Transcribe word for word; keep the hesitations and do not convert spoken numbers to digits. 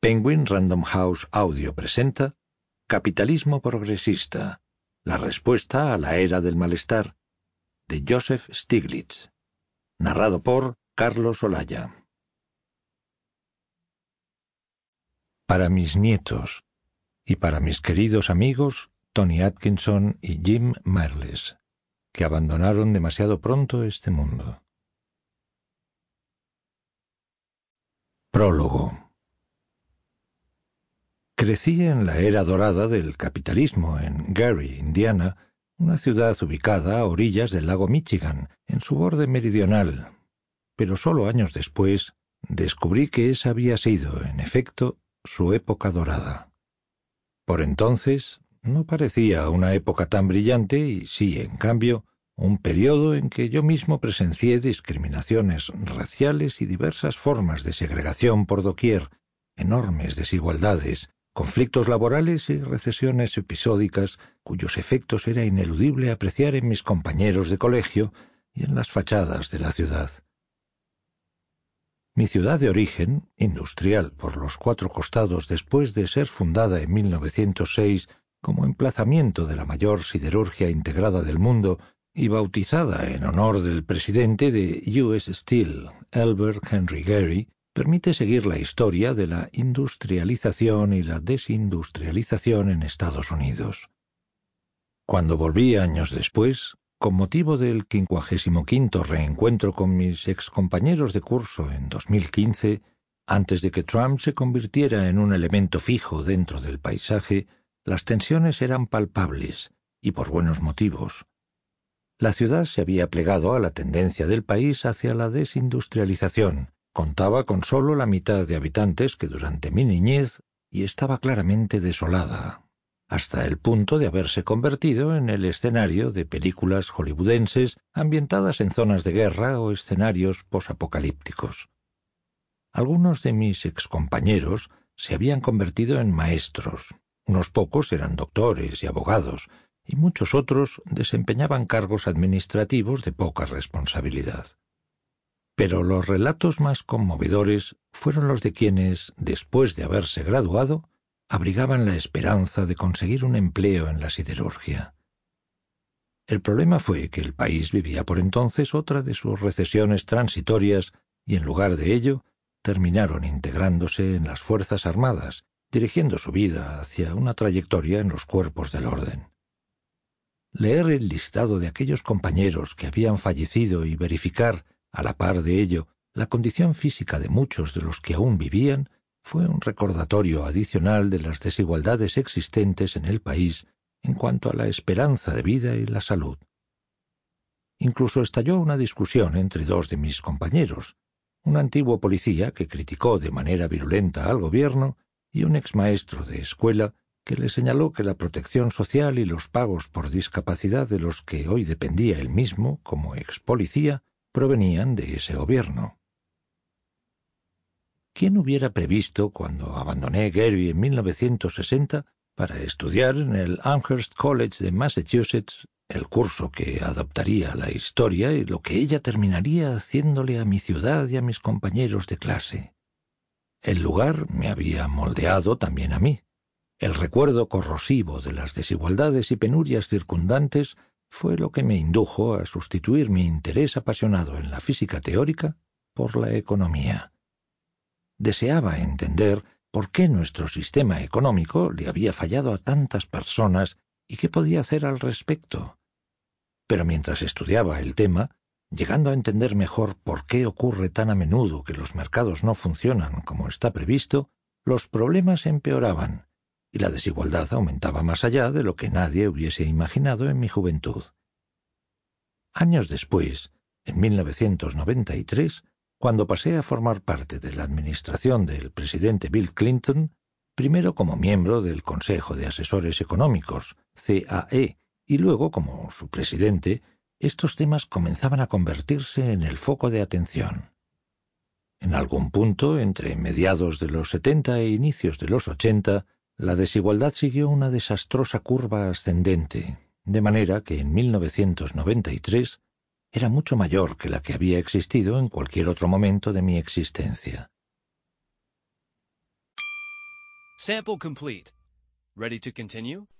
Penguin Random House Audio presenta Capitalismo Progresista, la respuesta a la era del malestar, de Joseph Stiglitz, narrado por Carlos Olaya. Para mis nietos y para mis queridos amigos Tony Atkinson y Jim Marles, que abandonaron demasiado pronto este mundo. Prólogo. Crecí en la era dorada del capitalismo en Gary, Indiana, una ciudad ubicada a orillas del lago Michigan, en su borde meridional. Pero solo años después descubrí que esa había sido, en efecto, su época dorada. Por entonces no parecía una época tan brillante y sí, en cambio, un periodo en que yo mismo presencié discriminaciones raciales y diversas formas de segregación por doquier, enormes desigualdades, conflictos laborales y recesiones episódicas cuyos efectos era ineludible apreciar en mis compañeros de colegio y en las fachadas de la ciudad. Mi ciudad de origen, industrial por los cuatro costados después de ser fundada en mil novecientos seis como emplazamiento de la mayor siderurgia integrada del mundo y bautizada en honor del presidente de U S Steel, Elbert Henry Gary, permite seguir la historia de la industrialización y la desindustrialización en Estados Unidos. Cuando volví años después, con motivo del quincuagésimo quinto reencuentro con mis excompañeros de curso en dos mil quince, antes de que Trump se convirtiera en un elemento fijo dentro del paisaje, las tensiones eran palpables, y por buenos motivos. La ciudad se había plegado a la tendencia del país hacia la desindustrialización, contaba con solo la mitad de habitantes que durante mi niñez y estaba claramente desolada, hasta el punto de haberse convertido en el escenario de películas hollywoodenses ambientadas en zonas de guerra o escenarios posapocalípticos. Algunos de mis excompañeros se habían convertido en maestros, unos pocos eran doctores y abogados, y muchos otros desempeñaban cargos administrativos de poca responsabilidad. Pero los relatos más conmovedores fueron los de quienes, después de haberse graduado, abrigaban la esperanza de conseguir un empleo en la siderurgia. El problema fue que el país vivía por entonces otra de sus recesiones transitorias y en lugar de ello terminaron integrándose en las Fuerzas Armadas, dirigiendo su vida hacia una trayectoria en los cuerpos del orden. Leer el listado de aquellos compañeros que habían fallecido y verificar, a la par de ello, la condición física de muchos de los que aún vivían fue un recordatorio adicional de las desigualdades existentes en el país en cuanto a la esperanza de vida y la salud. Incluso estalló una discusión entre dos de mis compañeros, un antiguo policía que criticó de manera virulenta al gobierno y un exmaestro de escuela que le señaló que la protección social y los pagos por discapacidad de los que hoy dependía él mismo como expolicía provenían de ese gobierno. ¿Quién hubiera previsto, cuando abandoné Gary en mil novecientos sesenta para estudiar en el Amherst College de Massachusetts, el curso que adaptaría la historia y lo que ella terminaría haciéndole a mi ciudad y a mis compañeros de clase? El lugar me había moldeado también a mí. El recuerdo corrosivo de las desigualdades y penurias circundantes fue lo que me indujo a sustituir mi interés apasionado en la física teórica por la economía. Deseaba entender por qué nuestro sistema económico le había fallado a tantas personas y qué podía hacer al respecto. Pero mientras estudiaba el tema, llegando a entender mejor por qué ocurre tan a menudo que los mercados no funcionan como está previsto, los problemas empeoraban y la desigualdad aumentaba más allá de lo que nadie hubiese imaginado en mi juventud. Años después, en mil novecientos noventa y tres, cuando pasé a formar parte de la administración del presidente Bill Clinton, primero como miembro del Consejo de Asesores Económicos, C A E, y luego como su presidente, estos temas comenzaban a convertirse en el foco de atención. En algún punto, entre mediados de los setenta e inicios de los ochenta, la desigualdad siguió una desastrosa curva ascendente, de manera que en mil novecientos noventa y tres era mucho mayor que la que había existido en cualquier otro momento de mi existencia. Sample complete. Ready to continue?